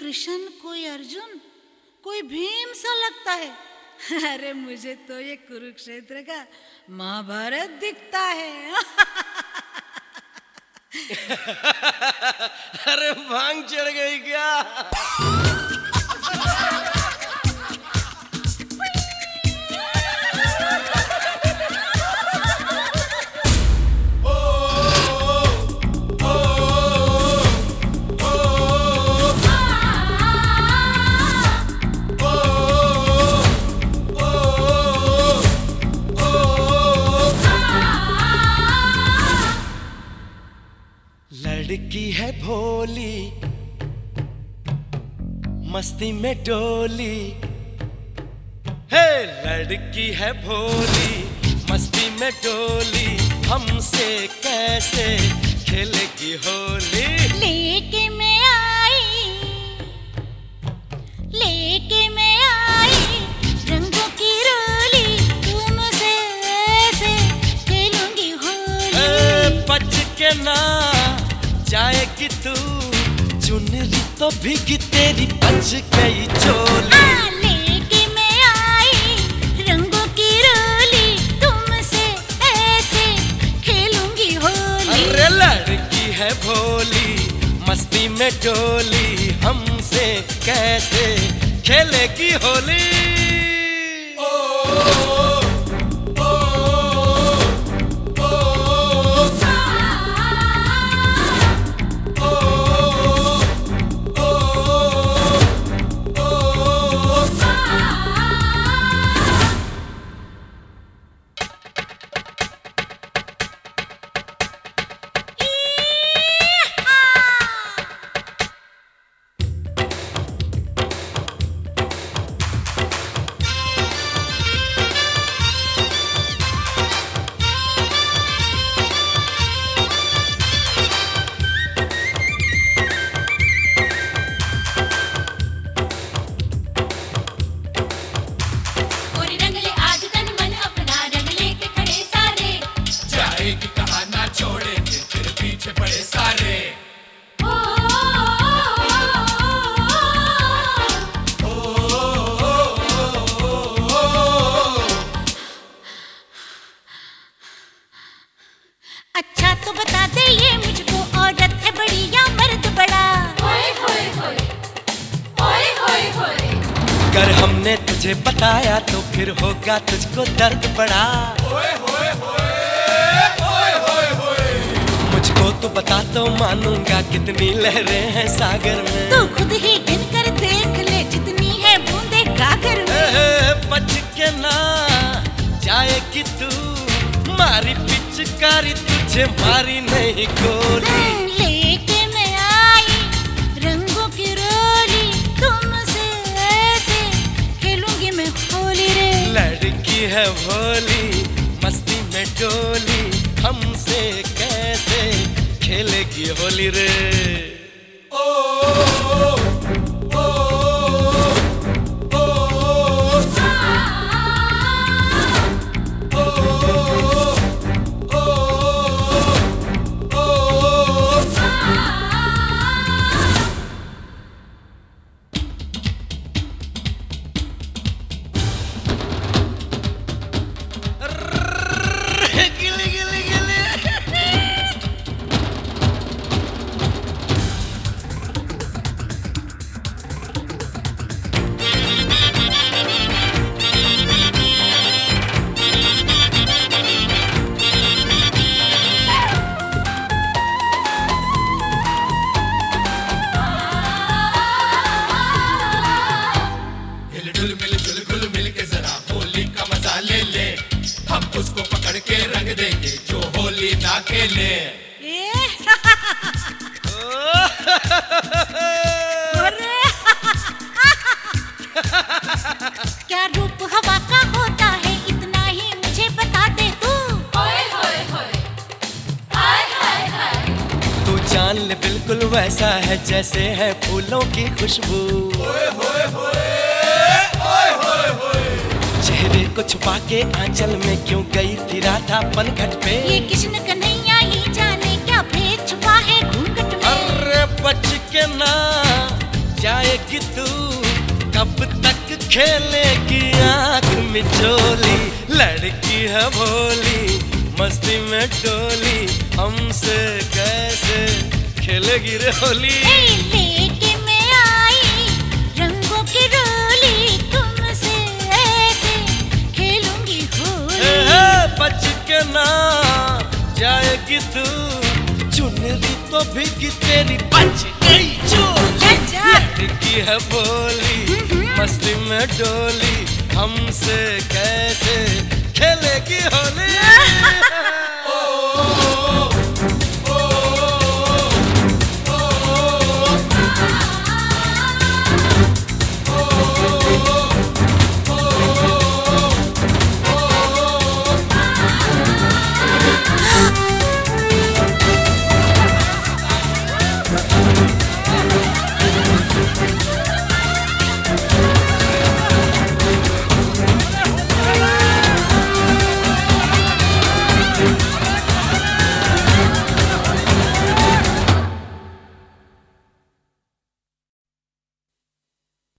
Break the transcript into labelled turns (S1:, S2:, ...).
S1: कृष्ण, कोई अर्जुन, कोई भीम सा लगता है। अरे मुझे तो ये कुरुक्षेत्र का महाभारत दिखता है।
S2: अरे भांग चढ़ गई क्या? लड़की है भोली, मस्ती में डोली। हे लड़की है भोली, मस्ती में डोली, हमसे कैसे खेलेगी होली?
S1: लेके मैं आई रंगों की रोली, तुमसे ऐसे खेलूंगी होली।
S2: बच के ना जाएगी तू, चुनरी तो भीगी तेरी बच गई चोली।
S1: लेके मैं आई रंगों की रोली, तुमसे ऐसे खेलूंगी होली।
S2: अरे लड़की है भोली, मस्ती में डोली, हमसे कैसे खेलेगी होली?
S1: अच्छा तो बता दे ये मुझको, औरत है बड़ी या मर्द बड़ा?
S3: होए होए होए, होए होए होए।
S2: अगर हमने तुझे बताया तो फिर होगा तुझको दर्द बड़ा। होए होए होए, होए होए होए। मुझको तो बता तो मानूंगा, कितनी लहरें हैं सागर में।
S1: तू खुद ही गिन कर देख ले, जितनी है बूंदे गागर में।
S2: बच के ना जाएगी तू, मारी पिचकारी तुझे मारी नहीं गोली।
S1: लेके मैं आई रंगों की रोली, तुमसे ऐसे खेलूंगी मैं होली रे।
S2: लड़की है भोली, मस्ती में डोली, हमसे कैसे खेलेगी होली रे?
S4: उसको पकड़ के रंग देंगे जो होली ना खेले।
S1: क्या रूप हवा का होता है, इतना ही मुझे बता दे तू।
S3: होए होए होए, हाय हाय हाय।
S2: तू जान ले बिल्कुल वैसा है जैसे है फूलों की खुशबू। होए होए होए, होए होए होए। चेहरे को छुपा के आंचल में क्यों गई थी राधा पनघट पे?
S1: ये कृष्ण कन्हैया ही जाने क्या भेद छुपा है घूंघट में।
S2: अरे बच के ना जाए जाएगी तू, कब तक खेलेगी आँख मिचोली। लड़की है भोली, मस्ती में डोली, हमसे कैसे खेलेगी रे होली।
S5: लेके मैं आई रंगों की रोली, तुमसे ऐसे खेलूंगी होली।
S2: बच के ना जाएगी तू, चुनरी तो भीगी तेरी बच गई चोली। लड़की है भोली, मस्ती में डोली, हमसे कैसे खेलेगी होली।